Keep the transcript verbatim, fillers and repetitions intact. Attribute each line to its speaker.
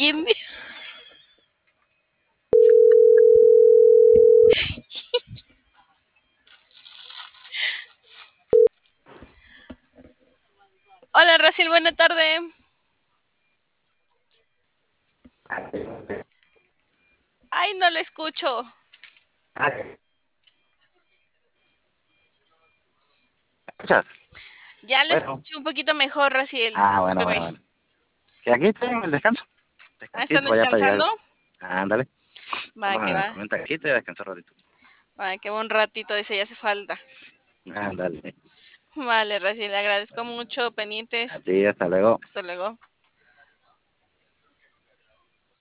Speaker 1: ¿Quién? Hola, Racil, buena tarde. Ay, no lo escucho.
Speaker 2: ¿Escuchas?
Speaker 1: Ya lo
Speaker 2: Bueno.
Speaker 1: escucho un poquito mejor, Raciel.
Speaker 2: Ah, bueno,
Speaker 1: Discúlpeme.
Speaker 2: bueno, bueno. Que aquí estoy en el descanso.
Speaker 1: Ah, ¿están
Speaker 2: Descansito, vaya para
Speaker 1: descansando?
Speaker 2: llegar. Ándale.
Speaker 1: Va,
Speaker 2: Vamos
Speaker 1: que
Speaker 2: a
Speaker 1: va.
Speaker 2: comer un taquito y a descansar un ratito.
Speaker 1: Va, que va un ratito, dice, ya hace falta.
Speaker 2: Ándale.
Speaker 1: Vale, Raciel, le agradezco mucho.
Speaker 2: A
Speaker 1: Pendientes.
Speaker 2: ti, hasta luego.
Speaker 1: Hasta luego.